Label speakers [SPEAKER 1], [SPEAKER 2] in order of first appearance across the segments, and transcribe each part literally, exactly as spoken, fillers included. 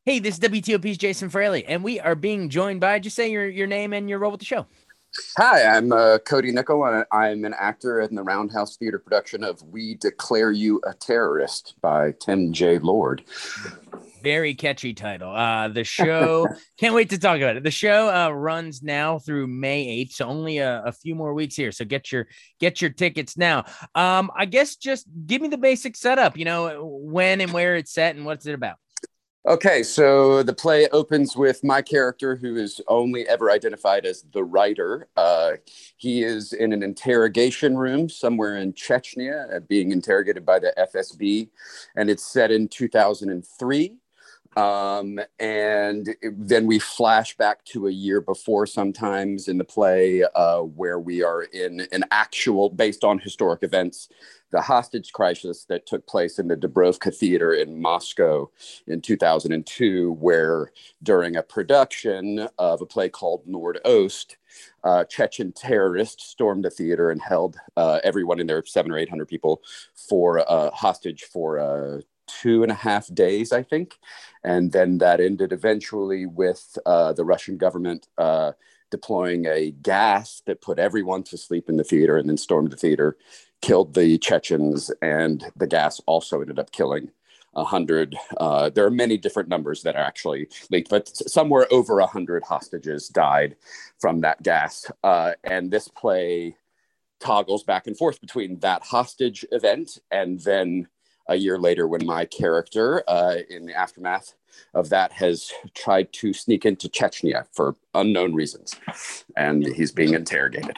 [SPEAKER 1] Hey, this is W T O P's Jason Fraley, and we are being joined by, just say your, your name and your role with the show.
[SPEAKER 2] Hi, I'm uh, Cody Nickel, and I'm an actor in the Roundhouse Theater production of We Declare You a Terrorist by Tim J. Lord.
[SPEAKER 1] Very catchy title. Uh, the show, can't wait to talk about it. The show uh, runs now through May eighth, so only a, a few more weeks here. So get your get your tickets now. Um, I guess just give me the basic setup, you know, when and where it's set and what's it about.
[SPEAKER 2] Okay, so the play opens with my character, who is only ever identified as the writer. Uh, he is in an interrogation room somewhere in Chechnya, uh, being interrogated by the F S B, and it's set in two thousand three. Um, and it, then we flash back to a year before sometimes in the play, uh, where we are in an actual, based on historic events, the hostage crisis that took place in the Dubrovka Theater in Moscow in two thousand two, where during a production of a play called Nordost, uh, Chechen terrorists stormed the theater and held uh, everyone in there, seven or eight hundred people, for uh, hostage for uh, two and a half days, I think. And then that ended eventually with uh, the Russian government uh, deploying a gas that put everyone to sleep in the theater and then stormed the theater, killed the Chechens, and the gas also ended up killing a hundred. Uh, there are many different numbers that are actually linked, but somewhere over a hundred hostages died from that gas. Uh, and this play toggles back and forth between that hostage event and then a year later when my character, uh, in the aftermath of that, has tried to sneak into Chechnya for unknown reasons. And he's being interrogated.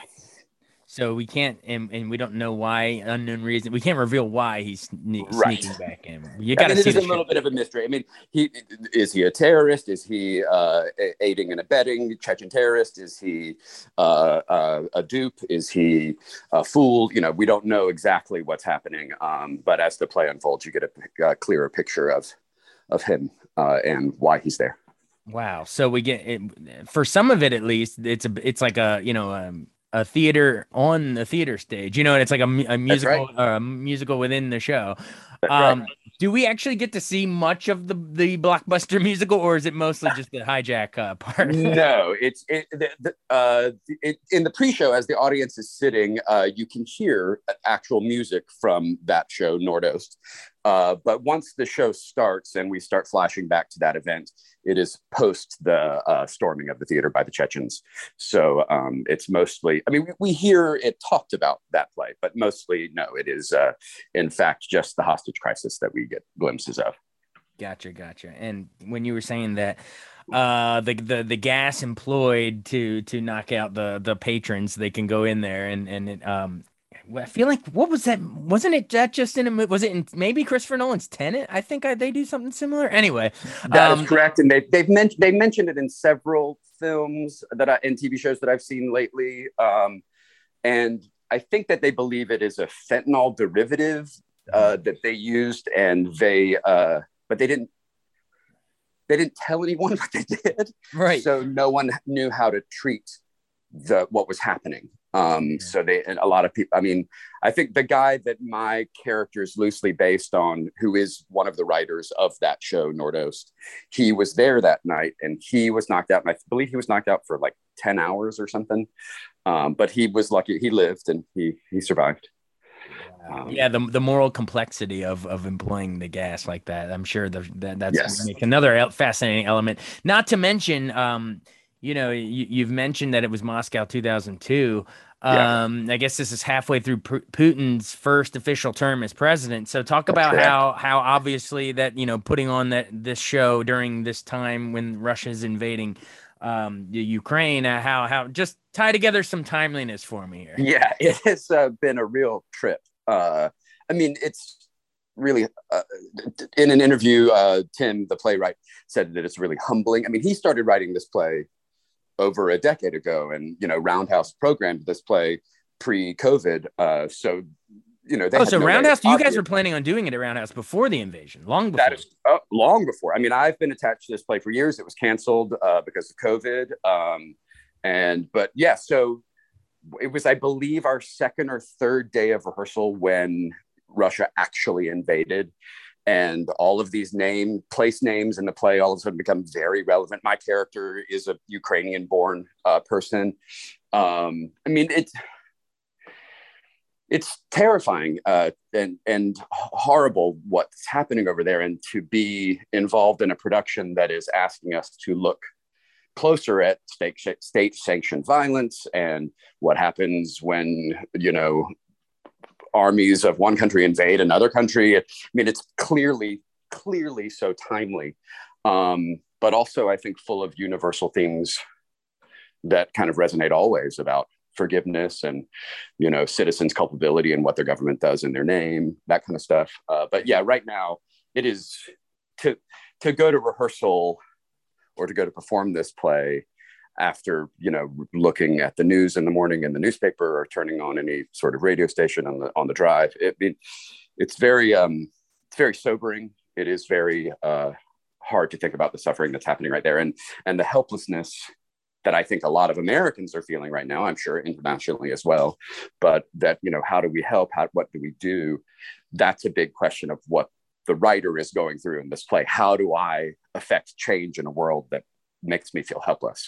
[SPEAKER 1] So we can't, and, and we don't know why, unknown reason. We can't reveal why he's sne-
[SPEAKER 2] Right.
[SPEAKER 1] sneaking back in. You
[SPEAKER 2] I
[SPEAKER 1] got to
[SPEAKER 2] mean, it
[SPEAKER 1] see
[SPEAKER 2] is
[SPEAKER 1] the
[SPEAKER 2] a
[SPEAKER 1] show.
[SPEAKER 2] little bit of a mystery. I mean, he is he a terrorist? Is he uh, aiding and abetting Chechen terrorist? Is he uh, uh, a dupe? Is he a fool? You know, we don't know exactly what's happening. Um, but as the play unfolds, you get a, a clearer picture of of him uh, and why he's there.
[SPEAKER 1] Wow. So we get it, for some of it at least. It's a it's like a you know um, a theater on the theater stage. You know, and it's like a, mu- a
[SPEAKER 2] That's right.
[SPEAKER 1] musical uh, a musical within the show.
[SPEAKER 2] That's right.
[SPEAKER 1] Um, do we actually get to see much of the the blockbuster musical, or is it mostly just the hijack uh, part?
[SPEAKER 2] No, it's it, the, the, uh, it, in the pre-show as the audience is sitting, uh, you can hear actual music from that show, Nordost. Uh, but once the show starts and we start flashing back to that event, it is post the uh, storming of the theater by the Chechens. So um, it's mostly, I mean, we, we hear it talked about that play, but mostly, no, it is, uh, in fact, just the hostage crisis that we get glimpses of.
[SPEAKER 1] Gotcha, gotcha. And when you were saying that uh the the the gas employed to to knock out the the patrons, they can go in there and and it, um I feel like what was that? Wasn't it that just in a movie? Was it in maybe Christopher Nolan's Tenet? I think I, they do something similar. Anyway,
[SPEAKER 2] That is
[SPEAKER 1] um,
[SPEAKER 2] correct, and they've they've mentioned they mentioned it in several films that I, and T V shows that I've seen lately. Um, and I think that they believe it is a fentanyl derivative uh, that they used, and they uh, but they didn't they didn't tell anyone what they did,
[SPEAKER 1] right.
[SPEAKER 2] so no one knew how to treat the what was happening. Um, so they and a lot of people. I mean, I think the guy that my character is loosely based on, who is one of the writers of that show, Nordost, he was there that night and he was knocked out. And I believe he was knocked out for like ten hours or something. Um, but he was lucky; he lived and he he survived.
[SPEAKER 1] Wow.
[SPEAKER 2] Um,
[SPEAKER 1] Yeah, the the moral complexity of of employing the gas like that. I'm sure the, that that's
[SPEAKER 2] yes.
[SPEAKER 1] makes another el- fascinating element. Not to mention, um, you know, you, you've mentioned that it was Moscow two thousand two.
[SPEAKER 2] Yeah.
[SPEAKER 1] Um, I guess this is halfway through P- Putin's first official term as president. So talk
[SPEAKER 2] That's
[SPEAKER 1] about
[SPEAKER 2] correct.
[SPEAKER 1] how how obviously that, you know, putting on that this show during this time when Russia's invading um the Ukraine, uh, how how just tie together some timeliness for me here.
[SPEAKER 2] Yeah, it has uh, been a real trip. Uh, I mean, it's really uh, in an interview, uh, Tim, the playwright, said that it's really humbling. I mean, he started writing this play over a decade ago, and you know, Roundhouse programmed this play pre-COVID. Uh, so you know, they
[SPEAKER 1] Oh,
[SPEAKER 2] had
[SPEAKER 1] so
[SPEAKER 2] no way,
[SPEAKER 1] Roundhouse, you guys
[SPEAKER 2] obviously.
[SPEAKER 1] were planning on doing it at Roundhouse before the invasion, long
[SPEAKER 2] That
[SPEAKER 1] before.
[SPEAKER 2] is uh, long before. I mean, I've been attached to this play for years. It was canceled uh, because of COVID. Um, and but yeah, so it was, I believe, our second or third day of rehearsal when Russia actually invaded. and all of these name place names in the play all of a sudden become very relevant. My character is a Ukrainian born uh, person. Um, I mean, it's it's terrifying uh, and and horrible what's happening over there, and to be involved in a production that is asking us to look closer at state state sanctioned violence and what happens when, you know, armies of one country invade another country. I mean, it's clearly, clearly so timely, um, but also I think full of universal themes that kind of resonate always about forgiveness and, you know, citizens' culpability and what their government does in their name, that kind of stuff. Uh, but yeah, right now it is to to go to rehearsal or to go to perform this play after, you know, looking at the news in the morning in the newspaper or turning on any sort of radio station on the on the drive. It, it it's very um, it's very sobering. It is very uh, hard to think about the suffering that's happening right there, and and the helplessness that I think a lot of Americans are feeling right now. I'm sure internationally as well. But that, you know, how do we help? How what do we do? That's a big question of what the writer is going through in this play. How do I affect change in a world that makes me feel helpless?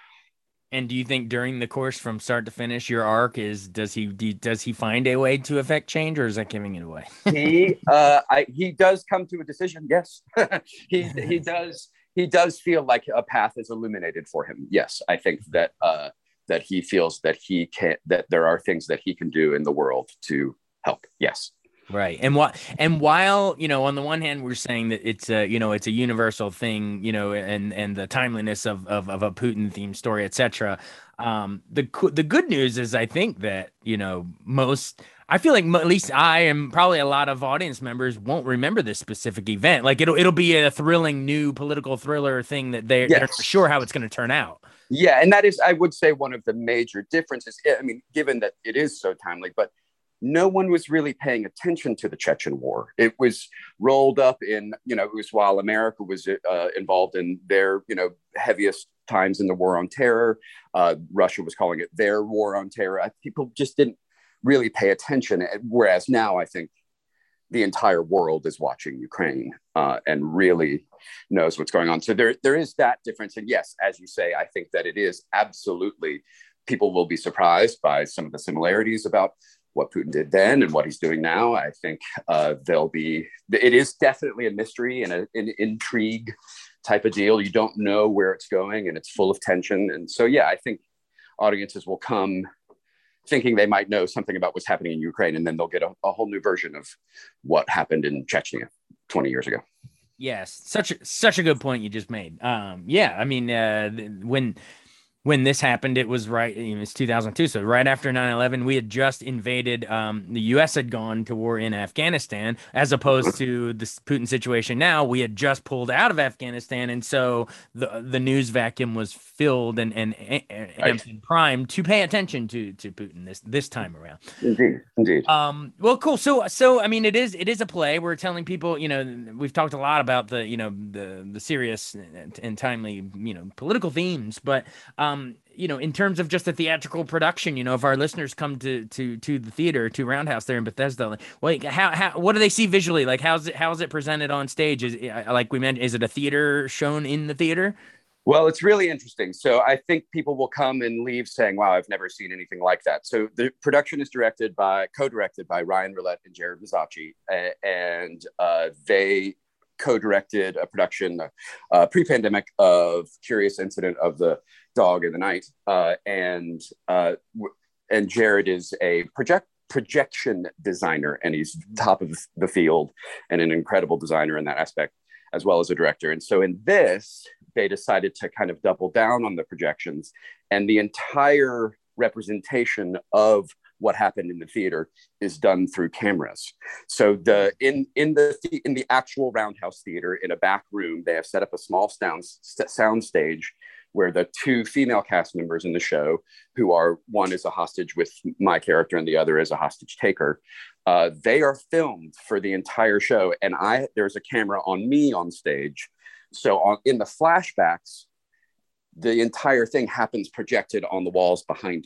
[SPEAKER 1] And do you think during the course from start to finish, your arc is, does he, does he find a way to affect change, or is that giving it away?
[SPEAKER 2] he, uh, I, he does come to a decision. Yes, he, he does. He does feel like a path is illuminated for him. Yes. I think that, uh, that he feels that he can, that there are things that he can do in the world to help. Yes.
[SPEAKER 1] Right. And what, and while, you know, on the one hand, we're saying that it's a, you know, it's a universal thing, you know, and, and the timeliness of, of, of a Putin themed story, et cetera. Um, the, the good news is, I think that, you know, most, I feel like at least I am probably a lot of audience members won't remember this specific event. Like it'll, it'll be a thrilling new political thriller thing that they're, yes. they're not sure how it's going to turn out.
[SPEAKER 2] Yeah. And that is, I would say, one of the major differences. I mean, given that it is so timely, but no one was really paying attention to the Chechen War. It was rolled up in, you know, it was while America was uh, involved in their, you know, heaviest times in the war on terror. Uh, Russia was calling it their war on terror. People just didn't really pay attention. Whereas now I think the entire world is watching Ukraine uh, and really knows what's going on. So there, there is that difference. And yes, as you say, I think that it is absolutely, people will be surprised by some of the similarities about what Putin did then and what he's doing now. I think uh, there'll be, it is definitely a mystery and a, an intrigue type of deal. You don't know where it's going and it's full of tension. And so, yeah, I think audiences will come thinking they might know something about what's happening in Ukraine, and then they'll get a, a whole new version of what happened in Chechnya twenty years ago.
[SPEAKER 1] Yes. Such a, such a good point you just made. Um, yeah. I mean, uh, when, When this happened, it was right, it was two thousand two. So right after nine eleven, we had just invaded, um, the U S had gone to war in Afghanistan, as opposed to the Putin situation now. We had just pulled out of Afghanistan. And so the the news vacuum was filled and, and, and, right. and primed to pay attention to, to Putin this, this time around.
[SPEAKER 2] Indeed, indeed.
[SPEAKER 1] Um, well, cool. So, so, I mean, it is, it is a play. We're telling people, you know, we've talked a lot about the, you know, the, the serious and, and timely, you know, political themes, but, um, Um, you know, in terms of just a theatrical production, you know, if our listeners come to to to the theater, to Roundhouse there in Bethesda, like how how what do they see visually? Like how's it how's it presented on stage? Is like we mentioned, is it a theater shown in the theater?
[SPEAKER 2] Well, it's really interesting. So I think people will come and leave saying, "Wow, I've never seen anything like that." So the production is directed by co-directed by Ryan Roulette and Jared Mazzacci, and uh, they co-directed a production uh, pre-pandemic of Curious Incident of the Dog in the Night, uh, and uh, and Jared is a project projection designer, and he's top of the field and an incredible designer in that aspect, as well as a director. And so in this, they decided to kind of double down on the projections, and the entire representation of what happened in the theater is done through cameras. So the in in the in the actual Roundhouse Theater, in a back room, they have set up a small sound sound stage where the two female cast members in the show, who are, one is a hostage with my character and the other is a hostage taker, uh, they are filmed for the entire show. And I there's a camera on me on stage. So on, in the flashbacks, the entire thing happens projected on the walls behind me.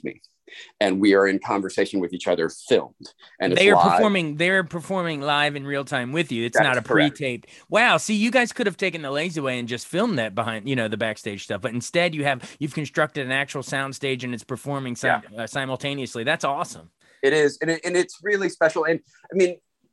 [SPEAKER 2] and we are in conversation with each other, filmed, and it's
[SPEAKER 1] They are
[SPEAKER 2] live.
[SPEAKER 1] performing. They're performing live in real time with you. It's
[SPEAKER 2] That
[SPEAKER 1] not
[SPEAKER 2] is
[SPEAKER 1] a
[SPEAKER 2] correct.
[SPEAKER 1] pre-taped. Wow. See, you guys could have taken the lazy way and just filmed that behind, you know, the backstage stuff. But instead, you have you've constructed an actual sound stage and it's performing sim-
[SPEAKER 2] Yeah.
[SPEAKER 1] uh, simultaneously. That's awesome.
[SPEAKER 2] It is, and, it, and it's really special. And I mean,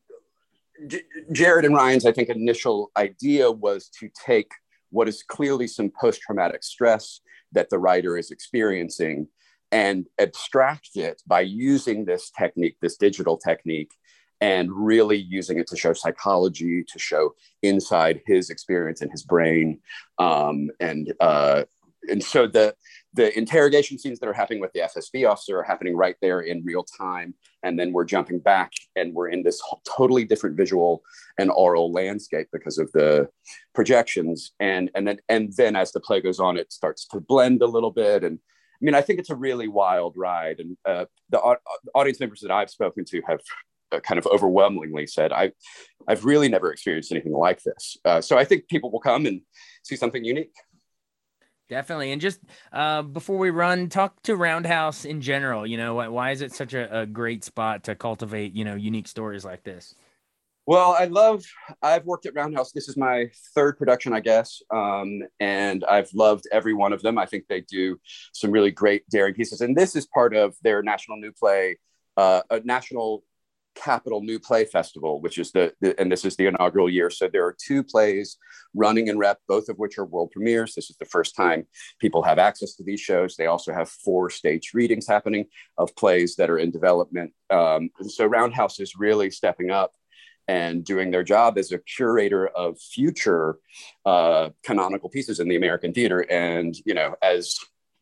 [SPEAKER 2] J- Jared and Ryan's, I think, initial idea was to take what is clearly some post-traumatic stress that the writer is experiencing and abstract it by using this technique, this digital technique, and really using it to show psychology, to show inside his experience in his brain. Um, and uh, and so the the interrogation scenes that are happening with the F S B officer are happening right there in real time. And then we're jumping back and we're in this totally different visual and oral landscape because of the projections. And, and then, and then as the play goes on, it starts to blend a little bit. And I mean, I think it's a really wild ride. And uh, the uh, audience members that I've spoken to have uh, kind of overwhelmingly said, I, I've really never experienced anything like this. Uh, so I think people will come and see something unique.
[SPEAKER 1] Definitely. And just uh, before we run, talk to Roundhouse in general. You know, why, why is it such a, a great spot to cultivate, you know, unique stories like this?
[SPEAKER 2] Well, I love, I've worked at Roundhouse. This is my third production, I guess. Um, and I've loved every one of them. I think they do some really great, daring pieces. And this is part of their National New Play, uh, a National Capital New Play Festival, which is the, the, and this is the inaugural year. So there are two plays running in rep, both of which are world premieres. This is the first time people have access to these shows. They also have four stage readings happening of plays that are in development. Um, and so Roundhouse is really stepping up and doing their job as a curator of future uh, canonical pieces in the American theater. And, you know, as,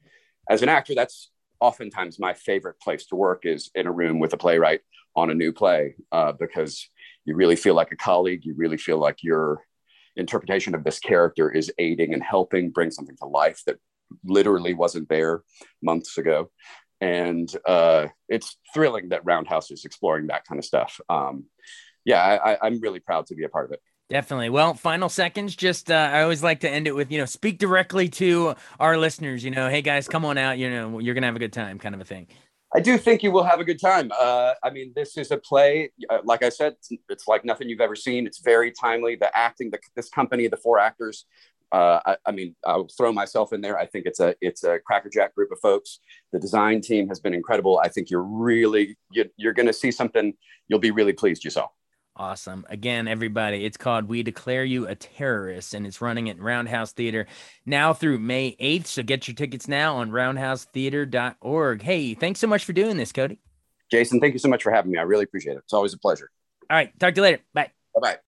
[SPEAKER 2] as an actor, that's oftentimes my favorite place to work, is in a room with a playwright on a new play, uh, because you really feel like a colleague. You really feel like your interpretation of this character is aiding and helping bring something to life that literally wasn't there months ago. And uh, it's thrilling that Roundhouse is exploring that kind of stuff. Um, yeah, I, I'm really proud to be a part of it.
[SPEAKER 1] Definitely. Well, final seconds. Just uh, I always like to end it with, you know, speak directly to our listeners. You know, hey guys, come on out. You know, you're gonna have a good time, kind of a thing.
[SPEAKER 2] I do think you will have a good time. Uh, I mean, this is a play, uh, like I said, it's, it's like nothing you've ever seen. It's very timely. The acting, the, this company, the four actors. Uh, I, I mean, I'll throw myself in there. I think it's a it's a crackerjack group of folks. The design team has been incredible. I think you're really you, you're going to see something. You'll be really pleased yourself.
[SPEAKER 1] Awesome. Again, everybody, it's called We Declare You a Terrorist, and it's running at Roundhouse Theater now through May eighth. So get your tickets now on roundhouse theater dot org. Hey, thanks so much for doing this, Cody.
[SPEAKER 2] Jason, thank you so much for having me. I really appreciate it. It's always a pleasure.
[SPEAKER 1] All right. Talk to you later. Bye.
[SPEAKER 2] Bye-bye.